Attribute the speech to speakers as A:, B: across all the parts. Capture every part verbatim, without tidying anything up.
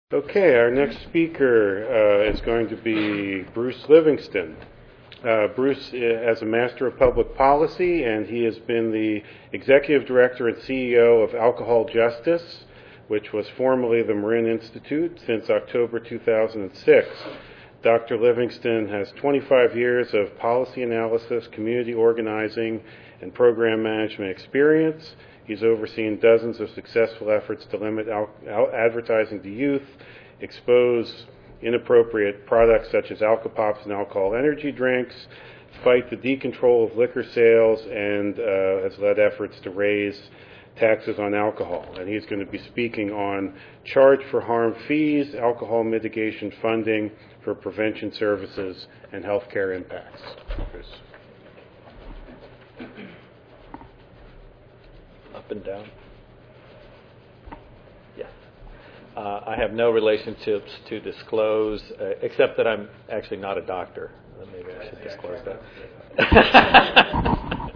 A: Okay, our next speaker uh, is going to be Bruce Livingston. Uh, Bruce has a Master of Public Policy, and he has been the Executive Director and C E O of Alcohol Justice, which was formerly the Marin Institute, since October two thousand six. Doctor Livingston has twenty-five years of policy analysis, community organizing, and program management experience. He's overseen dozens of successful efforts to limit al- al- advertising to youth, expose inappropriate products such as alcopops and alcohol energy drinks, fight the decontrol of liquor sales, and uh, has led efforts to raise taxes on alcohol. And he's going to be speaking on charge for harm fees, alcohol mitigation funding for prevention services, and healthcare impacts. Chris.
B: Up and down. Yes. Uh, I have no relationships to disclose, uh, except that I'm actually not a doctor. Uh, maybe I should disclose that.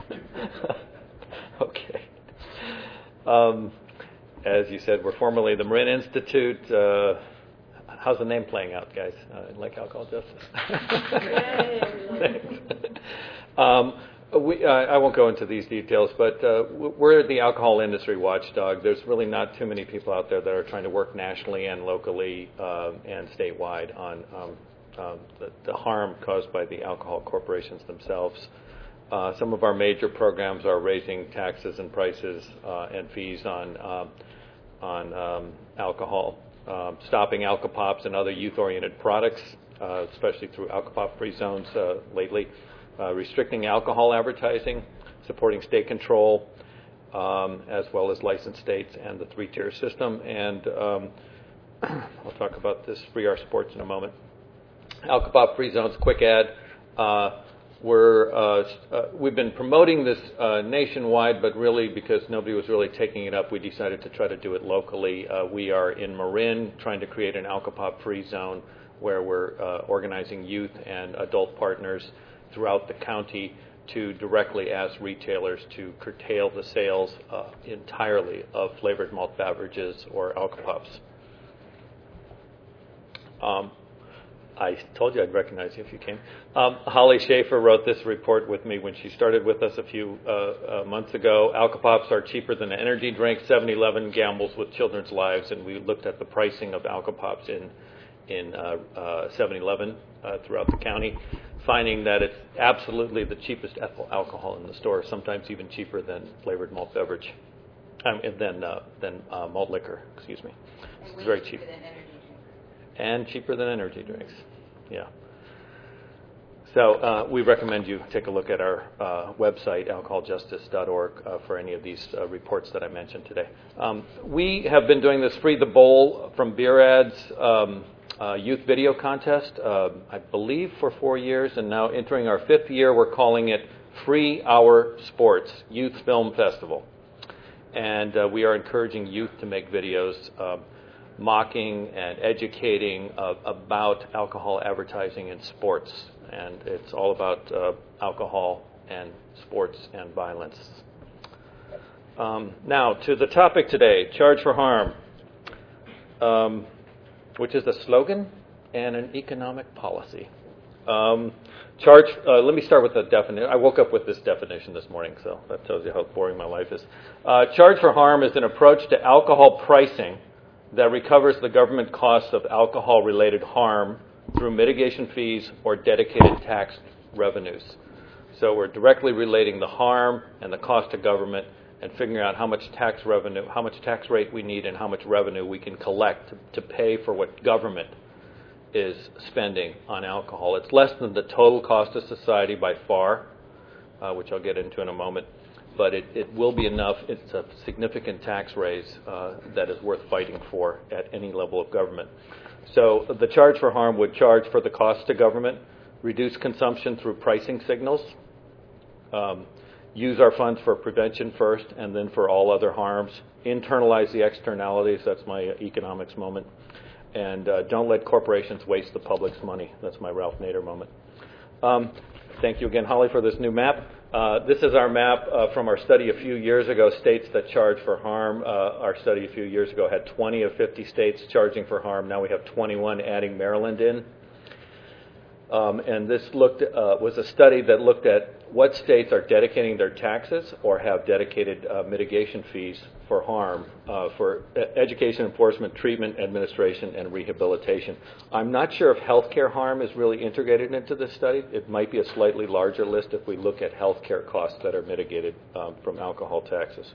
B: Okay. Um, as you said, we're formerly the Marin Institute. Uh, how's the name playing out, guys? Uh, like Alcohol Justice? Thanks. um, We, uh, I won't go into these details, but uh, we're the alcohol industry watchdog. There's really not too many people out there that are trying to work nationally and locally uh, and statewide on um, uh, the, the harm caused by the alcohol corporations themselves. Uh, some of our major programs are raising taxes and prices uh, and fees on um, on um, alcohol, um, stopping alcopops and other youth-oriented products, uh, especially through alcopop-free zones uh, lately. Uh, restricting alcohol advertising, supporting state control, um, as well as licensed states and the three-tier system. And um, I'll talk about this Free Our Sports in a moment. Alcopop free zones, quick ad. Uh, we're, uh, uh, we've been promoting this uh, nationwide, but really because nobody was really taking it up, we decided to try to do it locally. Uh, we are in Marin trying to create an alcopop free zone where we're uh, organizing youth and adult partners throughout the county to directly ask retailers to curtail the sales uh, entirely of flavored malt beverages or alcopops. Um, I told you I'd recognize you if you came. Um, Holly Schaefer wrote this report with me when she started with us a few uh, uh, months ago. Alcopops are cheaper than an energy drink. seven eleven gambles with children's lives, and we looked at the pricing of alcopops in in uh, uh, seven eleven uh, throughout the county, finding that it's absolutely the cheapest ethyl alcohol in the store, sometimes even cheaper than flavored malt beverage, um, and then uh, than uh, malt liquor. Excuse me.
C: And
B: it's very cheap.
C: Cheaper than energy drinks.
B: And cheaper than energy drinks. Yeah. So uh, we recommend you take a look at our uh, website, alcohol justice dot org, uh, for any of these uh, reports that I mentioned today. Um, we have been doing this Free the Bowl from Beer Ads um, Uh, youth video contest, uh, I believe for four years, and now entering our fifth year, we're calling it Free Our Sports Youth Film Festival. And uh, we are encouraging youth to make videos uh, mocking and educating uh, about alcohol advertising in sports. And it's all about uh, alcohol and sports and violence. Um, now, to the topic today, charge for harm. Um, which is a slogan and an economic policy. Um, charge. Uh, let me start with the definition. I woke up with this definition this morning, so that tells you how boring my life is. Uh, charge for harm is an approach to alcohol pricing that recovers the government costs of alcohol-related harm through mitigation fees or dedicated tax revenues. So we're directly relating the harm and the cost to government and figuring out how much tax revenue, how much tax rate we need and how much revenue we can collect to, to pay for what government is spending on alcohol. It's less than the total cost of society by far, uh, which I'll get into in a moment, but it, it will be enough. It's a significant tax raise uh, that is worth fighting for at any level of government. So the charge for harm would charge for the cost to government, reduce consumption through pricing signals, um, use our funds for prevention first and then for all other harms. Internalize the externalities. That's my economics moment. And uh, don't let corporations waste the public's money. That's my Ralph Nader moment. Um, thank you again, Holly, for this new map. Uh, this is our map uh, from our study a few years ago, states that charge for harm. Uh, our study a few years ago had twenty of fifty states charging for harm. Now we have twenty-one, adding Maryland in. Um, and this looked uh, was a study that looked at what states are dedicating their taxes or have dedicated uh, mitigation fees for harm, uh, for education, enforcement, treatment, administration, and rehabilitation. I'm not sure if healthcare harm is really integrated into this study. It might be a slightly larger list if we look at healthcare costs that are mitigated um, from alcohol taxes.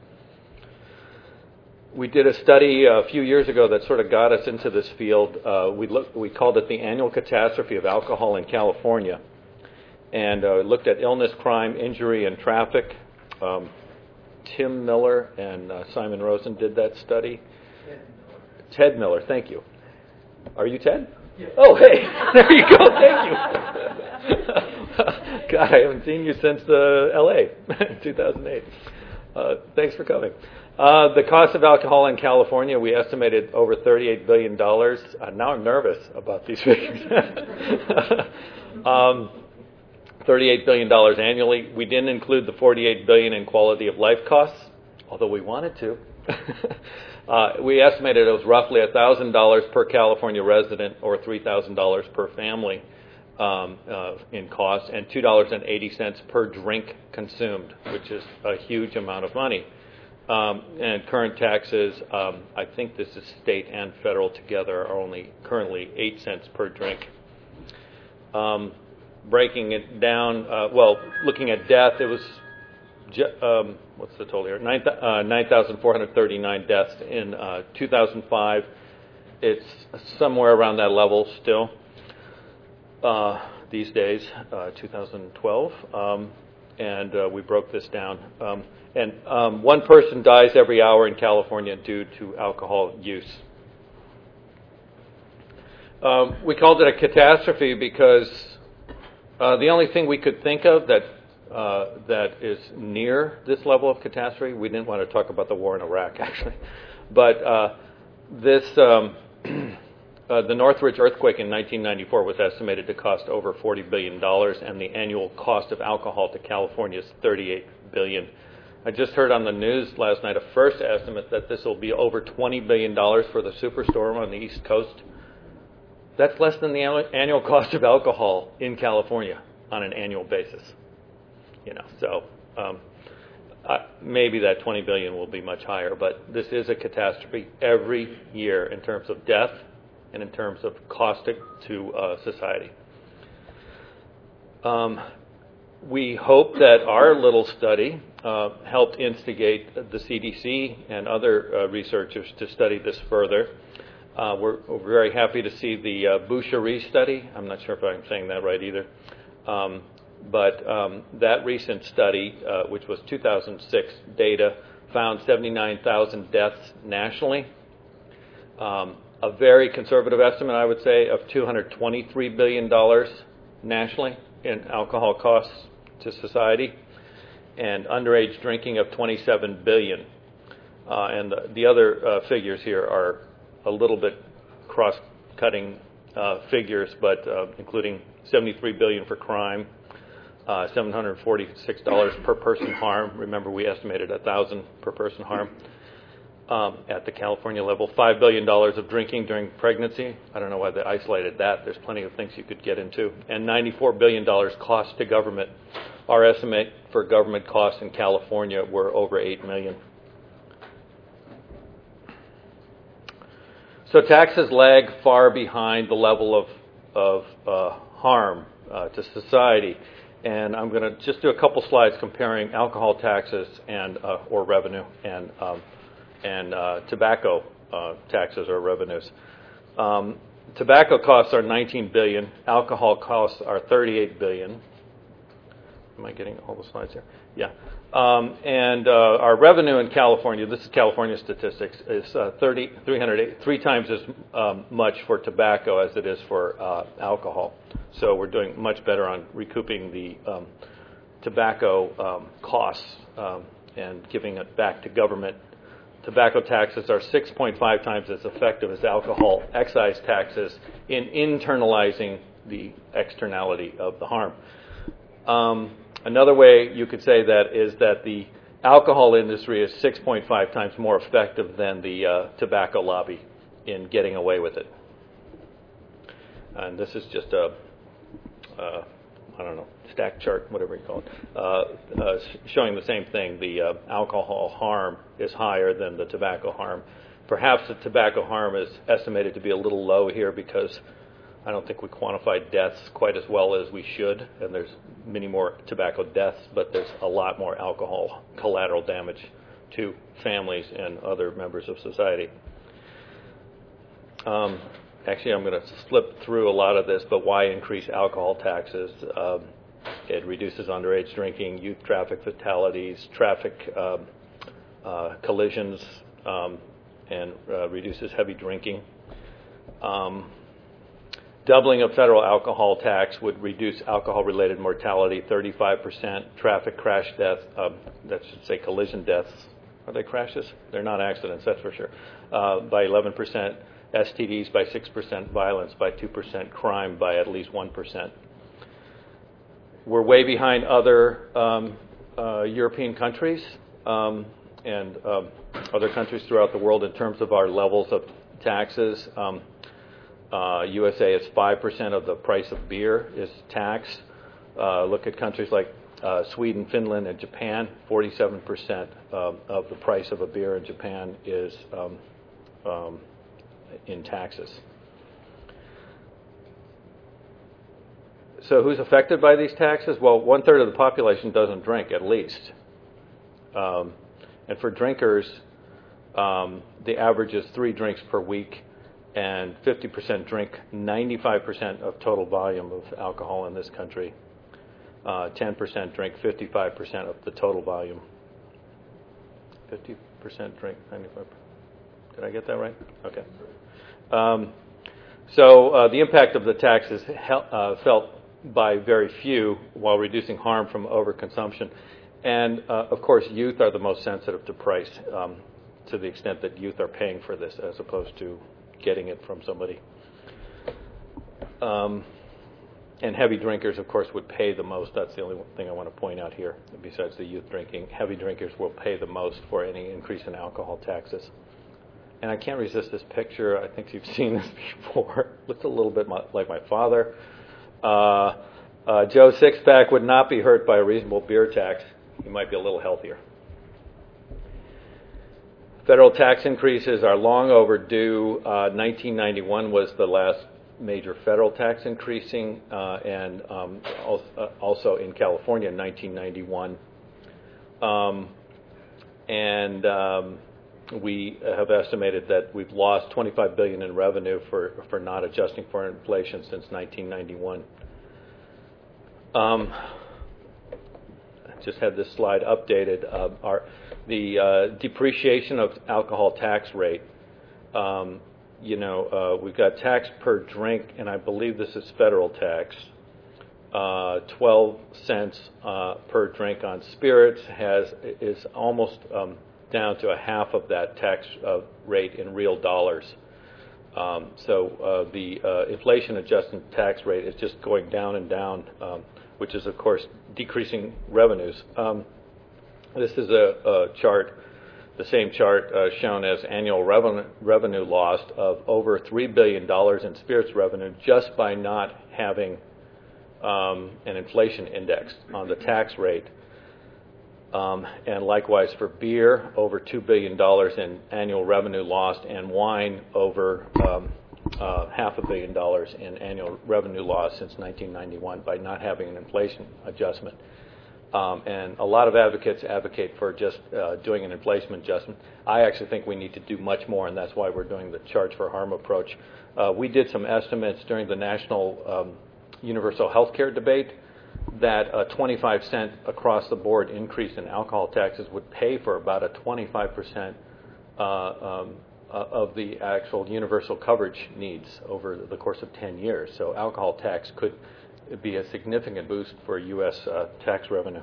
B: We did a study a few years ago that sort of got us into this field. Uh, we, looked, we called it the Annual Catastrophe of Alcohol in California, and uh, looked at illness, crime, injury, and traffic. Um, Tim Miller and uh, Simon Rosen did that study. Ted Miller. Ted Miller, thank you. Are you Ted?
C: Yes.
B: Oh, hey, there you go, thank you. God, I haven't seen you since uh, L A, two thousand eight. Uh, thanks for coming. Uh, the cost of alcohol in California, we estimated over thirty-eight billion dollars. Uh, now I'm nervous about these figures. um, thirty-eight billion dollars annually. We didn't include the forty-eight billion dollars in quality of life costs, although we wanted to. uh, we estimated it was roughly one thousand dollars per California resident or three thousand dollars per family um, uh, in cost, and two dollars and eighty cents per drink consumed, which is a huge amount of money. Um, and current taxes, um, I think this is state and federal together, are only currently eight cents per drink. Um, breaking it down, uh, well, looking at death, it was, ju- um, what's the total here? nine thousand four hundred thirty-nine deaths in uh, two thousand five. It's somewhere around that level still uh, these days, uh, two thousand twelve. Um, and uh, we broke this down. Um, And um, one person dies every hour in California due to alcohol use. Um, we called it a catastrophe because uh, the only thing we could think of that uh, that is near this level of catastrophe, we didn't want to talk about the war in Iraq, actually, but uh, this um, uh, the Northridge earthquake in nineteen ninety-four was estimated to cost over forty billion dollars, and the annual cost of alcohol to California is thirty-eight billion dollars. I just heard on the news last night a first estimate that this will be over twenty billion dollars for the superstorm on the East Coast. That's less than the annual cost of alcohol in California on an annual basis. You know, so um, uh, maybe that twenty billion dollars will be much higher, but this is a catastrophe every year in terms of death and in terms of cost to uh, society. Um, we hope that our little study uh, helped instigate the C D C and other uh, researchers to study this further. Uh, we're, we're very happy to see the uh, Boucherie study. I'm not sure if I'm saying that right either. Um, but um, that recent study, uh, which was two thousand six data, found seventy-nine thousand deaths nationally. Um, a very conservative estimate, I would say, of two hundred twenty-three billion dollars nationally in alcohol costs to society, and underage drinking of twenty-seven billion dollars. Uh, and the, the other uh, figures here are a little bit cross-cutting uh, figures, but uh, including seventy-three billion dollars for crime, uh, seven hundred forty-six dollars per person harm. Remember, we estimated one thousand dollars per person harm um, at the California level. five billion dollars of drinking during pregnancy. I don't know why they isolated that. There's plenty of things you could get into. And ninety-four billion dollars cost to government. Our estimate for government costs in California were over eight million dollars. So taxes lag far behind the level of, of uh, harm uh, to society. And I'm going to just do a couple slides comparing alcohol taxes and uh, or revenue and um, and uh, tobacco uh, taxes or revenues. Um, tobacco costs are nineteen billion dollars. Alcohol costs are thirty-eight billion dollars. Am I getting all the slides here? Yeah. Um, and uh, our revenue in California, this is California statistics, is uh, thirty, three hundred, three times as um, much for tobacco as it is for uh, alcohol. So we're doing much better on recouping the um, tobacco um, costs um, and giving it back to government. Tobacco taxes are six point five times as effective as alcohol excise taxes in internalizing the externality of the harm. Um, Another way you could say that is that the alcohol industry is six point five times more effective than the uh, tobacco lobby in getting away with it. And this is just a, uh, I don't know, stack chart, whatever you call it, uh, uh, showing the same thing. The uh, alcohol harm is higher than the tobacco harm. Perhaps the tobacco harm is estimated to be a little low here because I don't think we quantified deaths quite as well as we should, and there's many more tobacco deaths, but there's a lot more alcohol collateral damage to families and other members of society. Um, actually, I'm going to slip through a lot of this, but why increase alcohol taxes? Um, it reduces underage drinking, youth traffic fatalities, traffic um, uh, collisions, um, and uh, reduces heavy drinking. Um, Doubling of federal alcohol tax would reduce alcohol-related mortality thirty-five percent, traffic crash deaths, um, that should say collision deaths. Are they crashes? They're not accidents, that's for sure. Uh, by eleven percent, S T Ds by six percent, violence by two percent, crime by at least one percent. We're way behind other um, uh, European countries um, and um, other countries throughout the world in terms of our levels of taxes. Um, Uh, U S A is five percent of the price of beer is taxed. Uh, look at countries like uh, Sweden, Finland, and Japan. forty-seven percent um, of the price of a beer in Japan is um, um, in taxes. So who's affected by these taxes? Well, one-third of the population doesn't drink, at least. Um, and for drinkers, um, the average is three drinks per week. And fifty percent drink ninety-five percent of total volume of alcohol in this country. Uh, ten percent drink fifty-five percent of the total volume. fifty percent drink ninety-five percent. Did I get that right? Okay. Um, so uh, the impact of the tax is hel- uh, felt by very few while reducing harm from overconsumption. And, uh, of course, youth are the most sensitive to price um, to the extent that youth are paying for this as opposed to getting it from somebody. Um, and heavy drinkers, of course, would pay the most. That's the only thing I want to point out here. Besides the youth drinking, heavy drinkers will pay the most for any increase in alcohol taxes. And I can't resist this picture. I think you've seen this before. Looks a little bit my, like my father. Uh, uh, Joe Sixpack would not be hurt by a reasonable beer tax. He might be a little healthier. Federal tax increases are long overdue. Uh, nineteen ninety-one was the last major federal tax increasing, uh, and um, also, uh, also in California in nineteen ninety-one. Um, and um, we have estimated that we've lost twenty-five billion dollars in revenue for, for not adjusting for inflation since nineteen ninety-one. Um, I just had this slide updated. Uh, our The uh, depreciation of alcohol tax rate, um, you know, uh, we've got tax per drink, and I believe this is federal tax. Uh, twelve cents uh, per drink on spirits has is almost um, down to a half of that tax uh, rate in real dollars. Um, so uh, the uh, inflation-adjusted tax rate is just going down and down, um, which is, of course, decreasing revenues. Um, This is a, a chart, the same chart uh, shown as annual revenue, revenue lost of over three billion dollars in spirits revenue just by not having um, an inflation index on the tax rate. Um, and likewise for beer, over two billion dollars in annual revenue lost, and wine, over um, uh, half a billion dollars in annual revenue loss since nineteen ninety-one by not having an inflation adjustment. Um, and a lot of advocates advocate for just uh, doing an inflation adjustment. I actually think we need to do much more, and that's why we're doing the charge for harm approach. Uh, we did some estimates during the national um, universal health care debate that a twenty-five cent across the board increase in alcohol taxes would pay for about a twenty-five percent uh, um, uh, of the actual universal coverage needs over the course of ten years. So alcohol tax could be a significant boost for U S uh, tax revenue.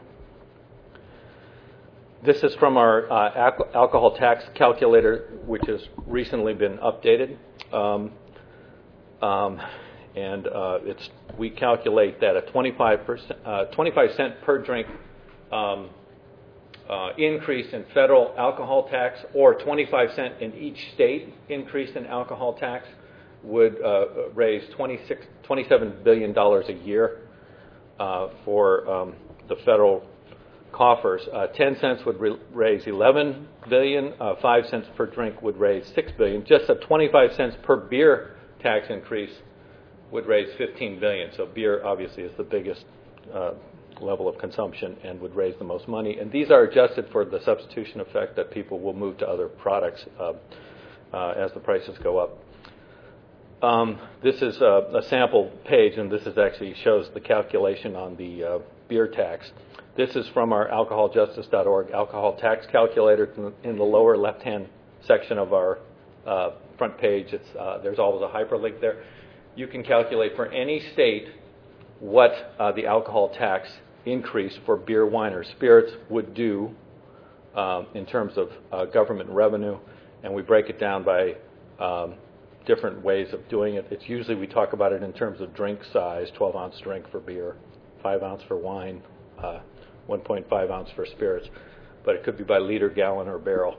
B: This is from our uh, al- alcohol tax calculator, which has recently been updated. Um, um, and uh, it's we calculate that a twenty-five percent, uh, twenty-five cent per drink um, uh, increase in federal alcohol tax, or twenty-five cent in each state increase in alcohol tax, would uh, raise twenty-six, twenty-seven billion dollars a year uh, for um, the federal coffers. Uh, ten cents would re- raise eleven billion dollars. Uh, five cents per drink would raise six billion dollars. Just a twenty-five cents per beer tax increase would raise fifteen billion dollars. So beer obviously is the biggest uh, level of consumption and would raise the most money. And these are adjusted for the substitution effect that people will move to other products uh, uh, as the prices go up. Um, this is a, a sample page, and this is actually shows the calculation on the uh, beer tax. This is from our alcohol justice dot org alcohol tax calculator in the lower left-hand section of our uh, front page. It's, uh, there's always a hyperlink there. You can calculate for any state what uh, the alcohol tax increase for beer, wine, or spirits would do um, in terms of uh, government revenue, and we break it down by um, different ways of doing it. It's usually we talk about it in terms of drink size, twelve ounce drink for beer, five ounce for wine, uh, one point five ounce for spirits, but it could be by liter, gallon, or barrel.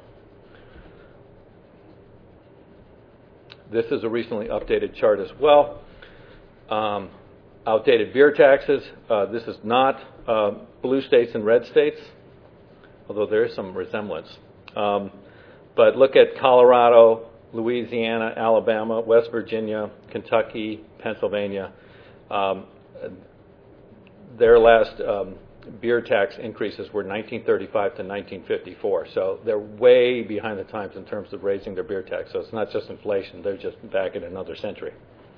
B: This is a recently updated chart as well. Um, outdated beer taxes. Uh, this is not uh, blue states and red states, although there is some resemblance. Um, but look at Colorado, Louisiana, Alabama, West Virginia, Kentucky, Pennsylvania. Um, their last um, beer tax increases were nineteen thirty-five to nineteen fifty-four. So they're way behind the times in terms of raising their beer tax. So it's not just inflation. They're just back in another century.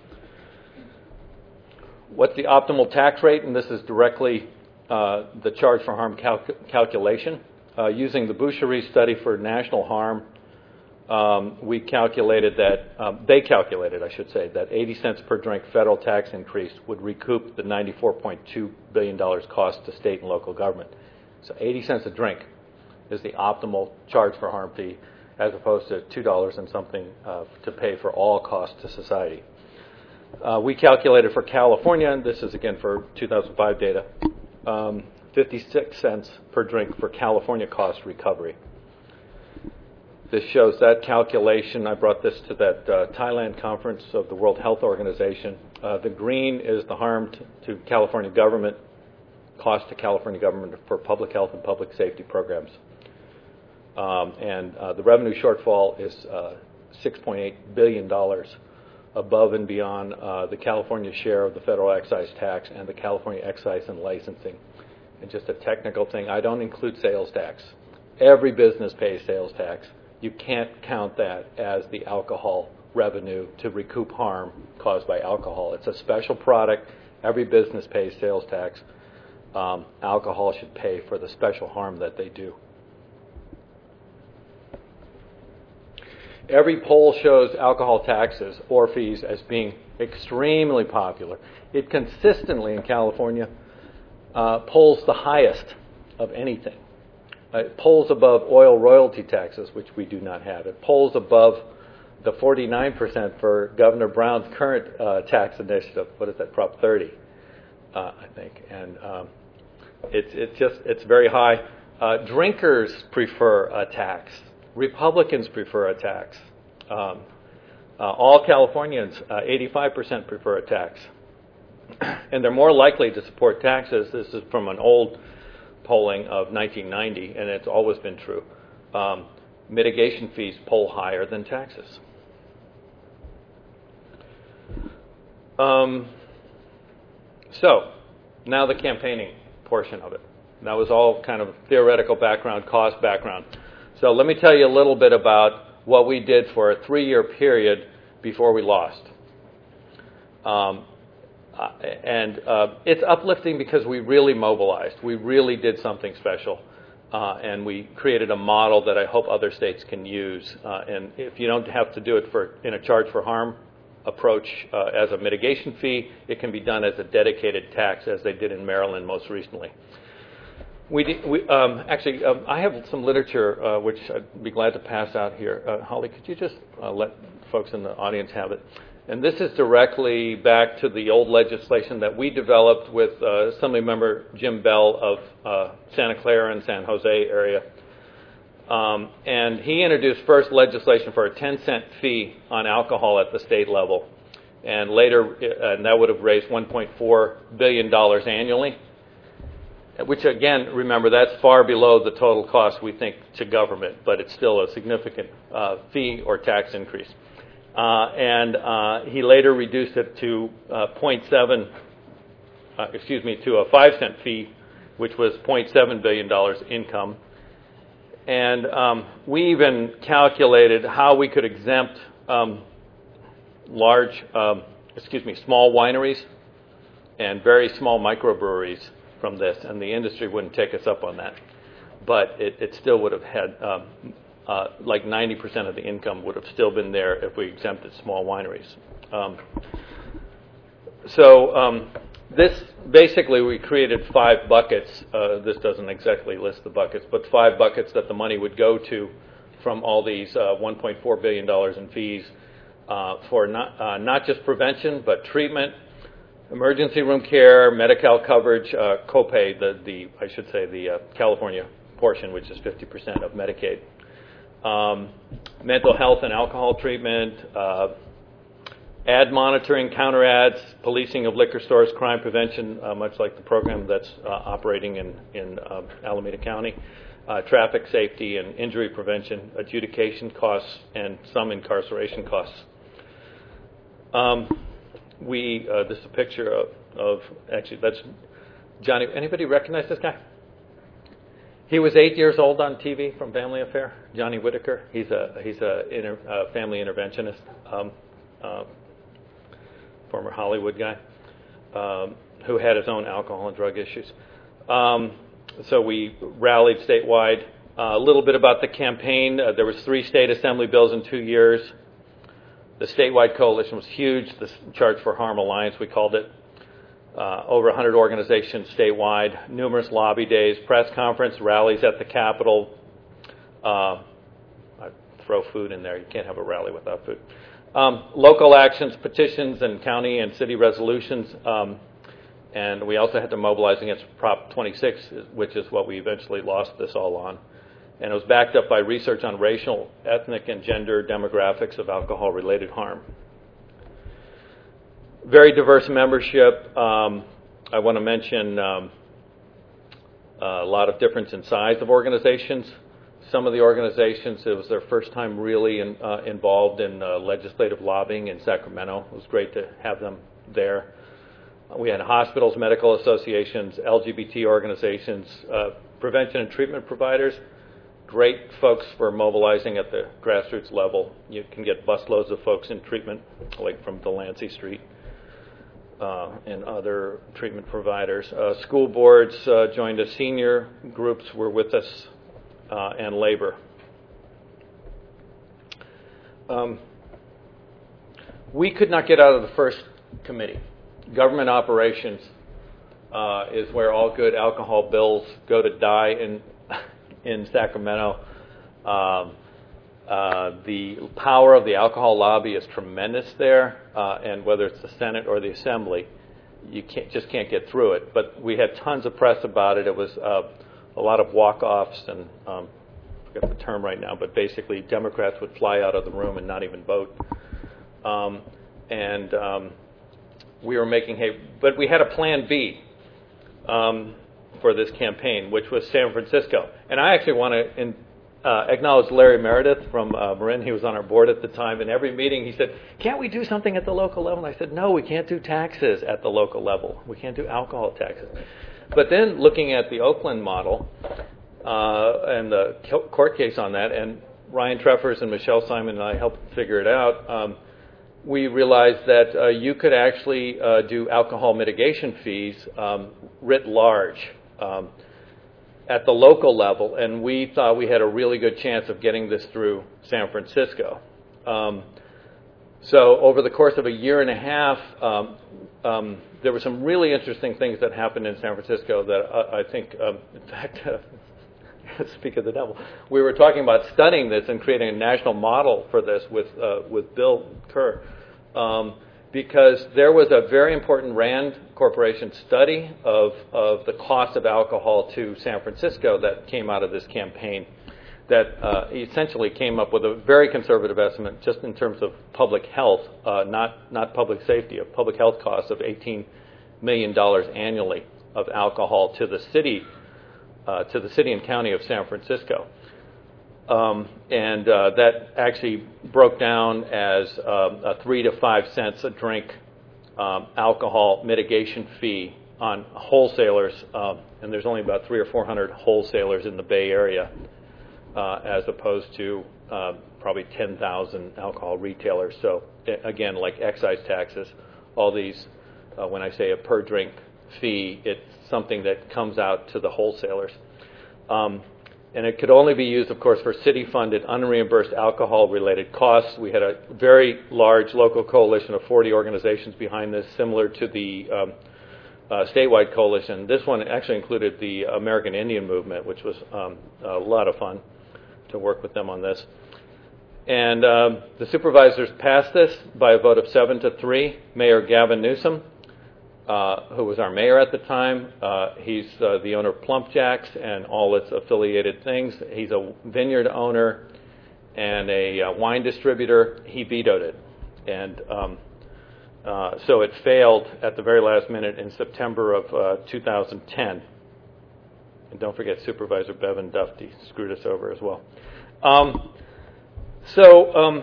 B: What's the optimal tax rate? And this is directly uh, the charge for harm cal- calculation. Uh, using the Boucherie study for national harm, Um, we calculated that, um, they calculated, I should say, that eighty cents per drink federal tax increase would recoup the ninety-four point two billion dollars cost to state and local government. So eighty cents a drink is the optimal charge for harm fee, as opposed to two dollars and something uh, to pay for all costs to society. Uh, we calculated for California, and this is again for two thousand five data, um, fifty-six cents per drink for California cost recovery. This shows that calculation. I brought this to that uh, Thailand conference of the World Health Organization. Uh, the green is the harm t- to California government, cost to California government for public health and public safety programs. Um, and uh, the revenue shortfall is uh, six point eight billion dollars above and beyond uh, the California share of the federal excise tax and the California excise and licensing. And just a technical thing, I don't include sales tax. Every business pays sales tax. You can't count that as the alcohol revenue to recoup harm caused by alcohol. It's a special product. Every business pays sales tax. Um, alcohol should pay for the special harm that they do. Every poll shows alcohol taxes or fees as being extremely popular. It consistently in California uh, polls the highest of anything. It polls above oil royalty taxes, which we do not have. It polls above the forty-nine percent for Governor Brown's current uh, tax initiative. What is that, Prop thirty, uh, I think. And um, it's it's just it's very high. Uh, drinkers prefer a tax. Republicans prefer a tax. Um, uh, all Californians, uh, eighty-five percent prefer a tax, and they're more likely to support taxes. This is from an old polling of nineteen ninety, and it's always been true. Um, mitigation fees poll higher than taxes. Um, so, now the campaigning portion of it. That was all kind of theoretical background, cost background. So let me tell you a little bit about what we did for a three-year period before we lost. Um, Uh, and uh, it's uplifting because we really mobilized. We really did something special. Uh, and we created a model that I hope other states can use. Uh, and if you don't have to do it for in a charge for harm approach uh, as a mitigation fee, it can be done as a dedicated tax, as they did in Maryland most recently. We, did, we um, actually, um, I have some literature uh, which I'd be glad to pass out here. Uh, Holly, could you just uh, let folks in the audience have it? And this is directly back to the old legislation that we developed with uh, Assemblymember Jim Bell of uh, Santa Clara and San Jose area. Um, and he introduced first legislation for a ten cent fee on alcohol at the state level. And later, uh, and that would have raised one point four billion dollars annually, which again, remember, that's far below the total cost we think to government, but it's still a significant uh, fee or tax increase. Uh, and uh, he later reduced it to uh, zero point seven, uh, excuse me, to a five cent fee, which was zero point seven billion dollars income. And um, we even calculated how we could exempt um, large, um, excuse me, small wineries and very small microbreweries from this, and the industry wouldn't take us up on that. But it, it still would have had, um, uh, like ninety percent of the income would have still been there if we exempted small wineries. Um, so um, this, basically, we created five buckets. Uh, this doesn't exactly list the buckets, but five buckets that the money would go to from all these uh, one point four billion dollars in fees uh, for not, uh, not just prevention, but treatment, emergency room care, Medi-Cal coverage, uh, copay, the, the I should say the uh, California portion, which is fifty percent of Medicaid, um, mental health and alcohol treatment, uh, ad monitoring, counter ads, policing of liquor stores, crime prevention, uh, much like the program that's uh, operating in, in uh, Alameda County, uh, traffic safety and injury prevention, adjudication costs, and some incarceration costs. Um, We, uh, this is a picture of, of, actually, that's Johnny. Anybody recognize this guy? He was eight years old on T V from Family Affair. Johnny Whitaker. He's a he's a inter, uh, family interventionist, um, uh, former Hollywood guy, um, who had his own alcohol and drug issues. Um, so we rallied statewide. Uh, a little bit about the campaign. Uh, there was three state assembly bills in two years. The statewide coalition was huge. The Charge for Harm Alliance, we called it. Uh, over one hundred organizations statewide, numerous lobby days, press conference, rallies at the Capitol. Uh, I throw food in there. You can't have a rally without food. Um, local actions, petitions, and county and city resolutions. Um, and we also had to mobilize against Prop twenty-six, which is what we eventually lost this all on. And it was backed up by research on racial, ethnic, and gender demographics of alcohol-related harm. Very diverse membership. Um, I want to mention um, a lot of difference in size of organizations. Some of the organizations, it was their first time really in, uh, involved in uh, legislative lobbying in Sacramento. It was great to have them there. We had hospitals, medical associations, L G B T organizations, uh, prevention and treatment providers. Great folks for mobilizing at the grassroots level. You can get busloads of folks in treatment, like from Delancey Street uh, and other treatment providers. Uh, school boards uh, joined us. Senior groups were with us, uh, and labor. Um, we could not get out of the first committee. Government operations uh, is where all good alcohol bills go to die in in Sacramento. Um, uh, the power of the alcohol lobby is tremendous there, uh, and whether it's the Senate or the Assembly, you can't, just can't get through it. But we had tons of press about it. It was uh, a lot of walk-offs, and um, I forget the term right now, but basically Democrats would fly out of the room and not even vote. Um, and um, we were making hay, but we had a plan B. Um, for this campaign, which was San Francisco. And I actually want to in, uh, acknowledge Larry Meredith from uh, Marin. He was on our board at the time. In every meeting, he said, can't we do something at the local level? And I said, no, we can't do taxes at the local level. We can't do alcohol taxes. But then looking at the Oakland model uh, and the court case on that, and Ryan Treffers and Michelle Simon and I helped figure it out, um, we realized that uh, you could actually uh, do alcohol mitigation fees um, writ large. Um, at the local level, and we thought we had a really good chance of getting this through San Francisco. Um, so over the course of a year and a half, um, um, there were some really interesting things that happened in San Francisco that uh, I think, um, in fact, uh, speak of the devil, we were talking about studying this and creating a national model for this with uh, with Bill Kerr um, because there was a very important RAND Corporation study of, of the cost of alcohol to San Francisco that came out of this campaign that uh, essentially came up with a very conservative estimate just in terms of public health, uh, not, not public safety, of public health costs of eighteen million dollars annually of alcohol to the city, uh, to the city and county of San Francisco. Um, and uh, that actually broke down as um, a three to five cents a drink um, alcohol mitigation fee on wholesalers, uh, and there's only about three or four hundred wholesalers in the Bay Area, uh, as opposed to uh, probably ten thousand alcohol retailers. So again, like excise taxes, all these, uh, when I say a per drink fee, it's something that comes out to the wholesalers. Um, And it could only be used, of course, for city-funded, unreimbursed alcohol-related costs. We had a very large local coalition of forty organizations behind this, similar to the um, uh, statewide coalition. This one actually included the American Indian Movement, which was um, a lot of fun to work with them on this. And um, the supervisors passed this by a vote of seven to three. Mayor Gavin Newsom, Uh, who was our mayor at the time. Uh, he's uh, the owner of Plump Jacks and all its affiliated things. He's a vineyard owner and a uh, wine distributor. He vetoed it. And um, uh, so it failed at the very last minute in September of uh, two thousand ten. And don't forget Supervisor Bevan Dufty screwed us over as well. Um, so um,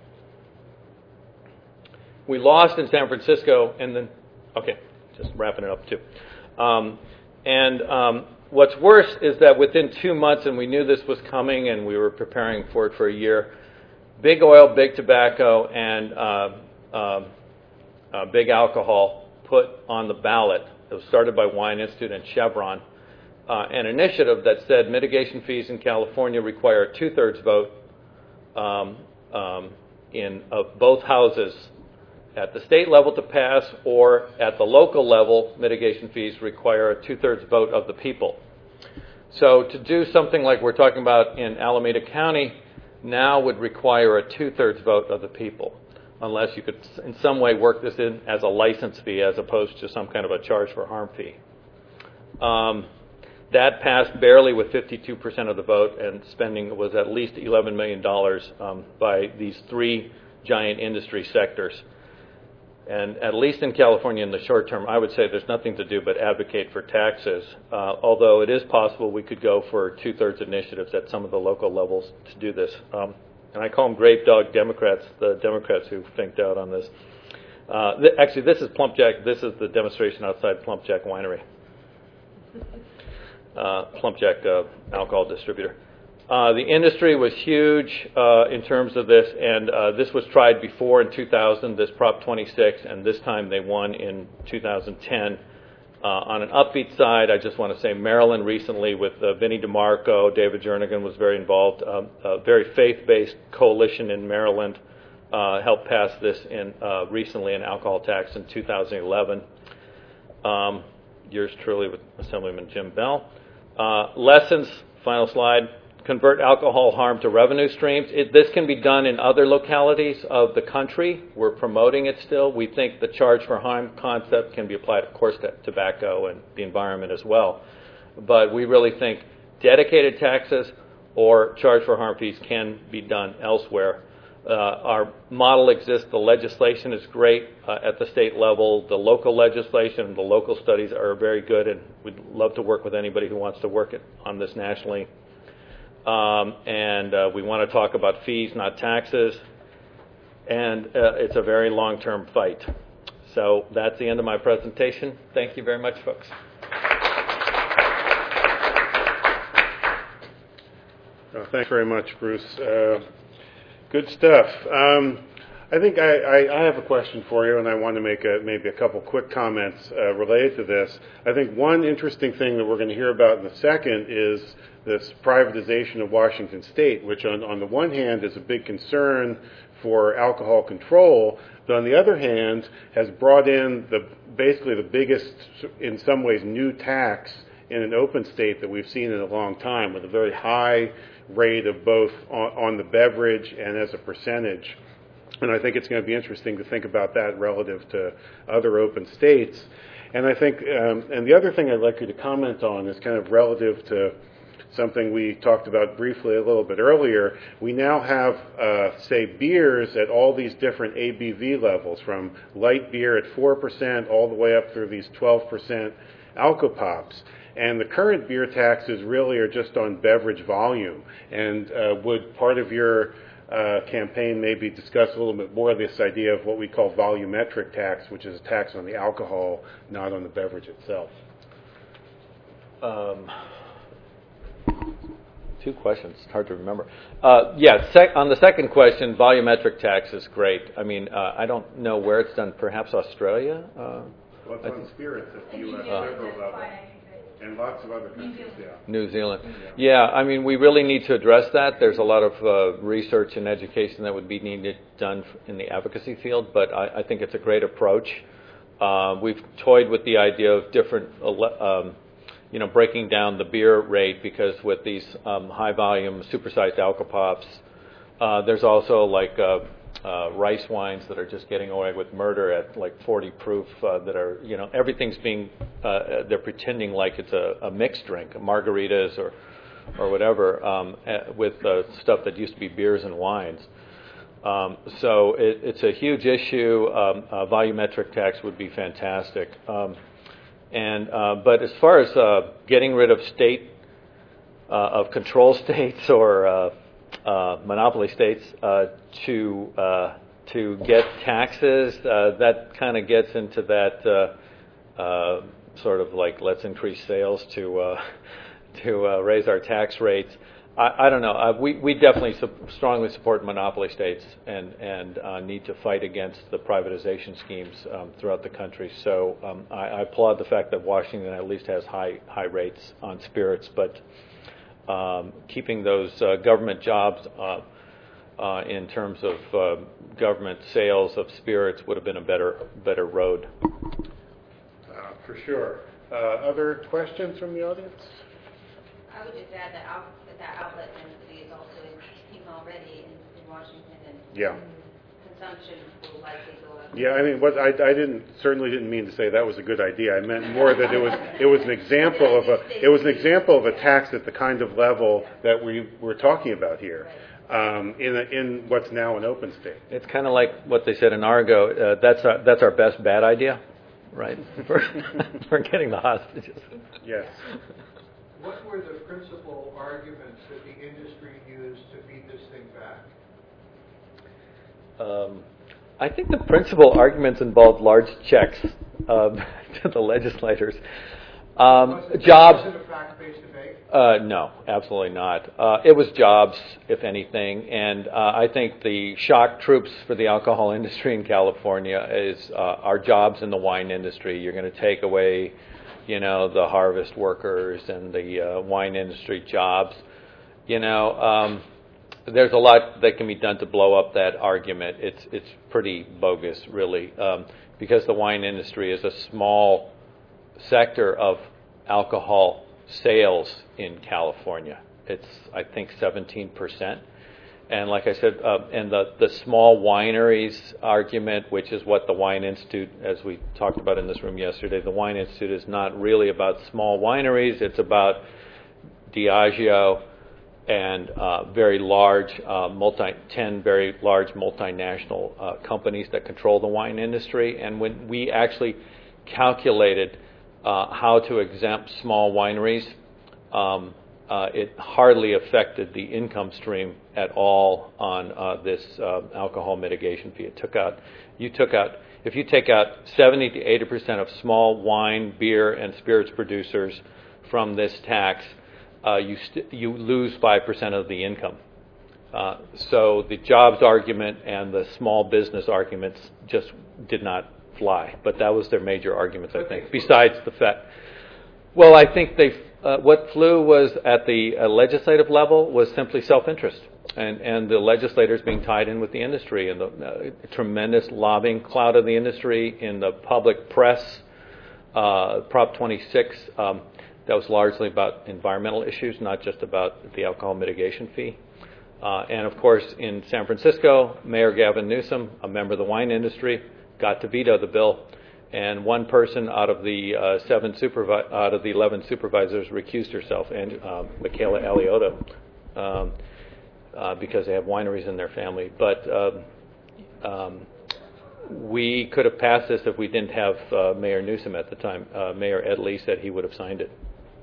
B: we lost in San Francisco, and then, okay. Just wrapping it up, too. Um, and um, what's worse is that within two months, and we knew this was coming, and we were preparing for it for a year, big oil, big tobacco, and uh, uh, uh, big alcohol put on the ballot. It was started by Wine Institute and Chevron, uh, an initiative that said mitigation fees in California require a two-thirds vote um, um, in of both houses at the state level to pass, or at the local level, mitigation fees require a two-thirds vote of the people. So to do something like we're talking about in Alameda County now would require a two-thirds vote of the people, unless you could in some way work this in as a license fee as opposed to some kind of a charge for harm fee. Um, that passed barely with fifty-two percent of the vote, and spending was at least eleven million dollars um, by these three giant industry sectors. And at least in California in the short term, I would say there's nothing to do but advocate for taxes, uh, although it is possible we could go for two-thirds initiatives at some of the local levels to do this. Um, and I call them grave dog Democrats, the Democrats who finked out on this. Uh, th- actually, this is Plump Jack. This is the demonstration outside Plump Jack Winery. Uh, Plump Jack uh, alcohol distributor. Uh, the industry was huge uh, in terms of this, and uh, this was tried before in two thousand, this Prop twenty-six, and this time they won in two thousand ten. Uh, on an upbeat side, I just want to say Maryland recently with uh, Vinnie DeMarco, David Jernigan was very involved, um, a very faith-based coalition in Maryland uh, helped pass this in uh, recently, an alcohol tax in two thousand eleven. Um, yours truly with Assemblyman Jim Bell. Uh, lessons, final slide. Convert alcohol harm to revenue streams. It, this can be done in other localities of the country. We're promoting it still. We think the charge for harm concept can be applied, of course, to tobacco and the environment as well. But we really think dedicated taxes or charge for harm fees can be done elsewhere. Uh, our model exists. The legislation is great uh, at the state level. The local legislation, the local studies are very good, and we'd love to work with anybody who wants to work it, on this nationally. Um, and uh, we want to talk about fees, not taxes. And uh, it's a very long-term fight. So that's the end of my presentation. Thank you very much, folks.
A: Oh, thanks very much, Bruce. Uh, good stuff. Um, I think I, I, I have a question for you, and I want to make a, maybe a couple quick comments uh, related to this. I think one interesting thing that we're going to hear about in a second is this privatization of Washington State, which on, on the one hand is a big concern for alcohol control, but on the other hand has brought in the basically the biggest, in some ways, new tax in an open state that we've seen in a long time, with a very high rate of both on, on the beverage and as a percentage. And I think it's going to be interesting to think about that relative to other open states. And I think, um, and the other thing I'd like you to comment on is kind of relative to something we talked about briefly a little bit earlier. We now have, uh, say, beers at all these different A B V levels, from light beer at four percent all the way up through these twelve percent alcopops. And the current beer taxes really are just on beverage volume. And uh, would part of your uh, campaign maybe discuss a little bit more this idea of what we call volumetric tax, which is a tax on the alcohol, not on the beverage itself?
B: Um. Two questions. It's hard to remember. Uh, yeah, sec- on the second question, volumetric tax is great. I mean, uh, I don't know where it's done. Perhaps Australia? Uh,
A: well, it's on spirits at the U S
B: Uh,
A: federal level. And lots of other countries, yeah.
B: New Zealand. Yeah, I mean, we really need to address that. There's a lot of uh, research and education that would be needed done in the advocacy field, but I, I think it's a great approach. Uh, we've toyed with the idea of different um, you know, breaking down the beer rate, because with these um, high-volume, supersized alcopops, uh, there's also like uh, uh, rice wines that are just getting away with murder at like forty proof. Uh, that are, you know, everything's being, uh, they're pretending like it's a, a mixed drink, margaritas or or whatever, um, with uh, stuff that used to be beers and wines. Um, so it, it's a huge issue. Um, a volumetric tax would be fantastic. Um, And uh, but as far as uh, getting rid of state uh, of control states or uh, uh, monopoly states uh, to uh, to get taxes, uh, that kind of gets into that uh, uh, sort of like, let's increase sales to uh, to uh, raise our tax rates. I, I don't know. Uh, we we definitely su- strongly support monopoly states and and uh, need to fight against the privatization schemes um, throughout the country. So um, I, I applaud the fact that Washington at least has high high rates on spirits, but um, keeping those uh, government jobs uh, uh, in terms of uh, government sales of spirits would have been a better better road.
A: Uh, for sure. Uh, other questions from the audience?
C: I would just add that out, that, that outlet density is also increasing already in, in Washington, and
A: yeah.
C: consumption will likely go up.
A: Yeah, I mean, what I, I didn't certainly didn't mean to say that was a good idea. I meant more that it was it was an example of a it was an example of a tax at the kind of level that we were talking about here, um, in a, in what's now an open state.
B: It's kind of like what they said in Argo. Uh, that's our, that's our best bad idea, right? for, for getting the hostages.
A: Yes.
D: What were the principal arguments that the industry used to beat this thing back?
B: Um, I think the principal arguments involved large checks um, to the legislators. Um,
D: was it,
B: jobs.
D: Was it a fact-based debate?
B: Uh, no, absolutely not. Uh, it was jobs, if anything, and uh, I think the shock troops for the alcohol industry in California is uh, our jobs in the wine industry. You're going to take away, you know, the harvest workers and the uh, wine industry jobs. You know, um, there's a lot that can be done to blow up that argument. It's it's pretty bogus, really, um, because the wine industry is a small sector of alcohol sales in California. It's, I think, seventeen percent. And like I said, uh, and the, the small wineries argument, which is what the Wine Institute, as we talked about in this room yesterday, the Wine Institute is not really about small wineries. It's about Diageo and uh, very large, uh, multi, ten very large multinational uh, companies that control the wine industry. And when we actually calculated uh, how to exempt small wineries, um, Uh, it hardly affected the income stream at all on uh, this uh, alcohol mitigation fee. It took out, you took out, if you take out seventy to eighty percent of small wine, beer, and spirits producers from this tax, uh, you st- you lose five percent of the income. Uh, so the jobs argument and the small business arguments just did not fly. But that was their major arguments, I think. Besides the fact, well, I think they. Uh, what flew was at the uh, legislative level was simply self-interest, and, and the legislators being tied in with the industry, and the uh, tremendous lobbying clout of the industry in the public press. Uh, Prop twenty-six, um, that was largely about environmental issues, not just about the alcohol mitigation fee. Uh, and of course, in San Francisco, Mayor Gavin Newsom, a member of the wine industry, got to veto the bill, and one person out of the uh, seven supervi- out of the eleven supervisors recused herself, and uh, Michaela Aliotta, um, uh, because they have wineries in their family. But um, um, we could have passed this if we didn't have uh, Mayor Newsom at the time. Uh, Mayor Ed Lee said he would have signed it.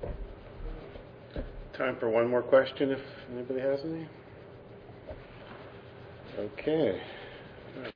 A: Time for one more question if anybody has any. Okay.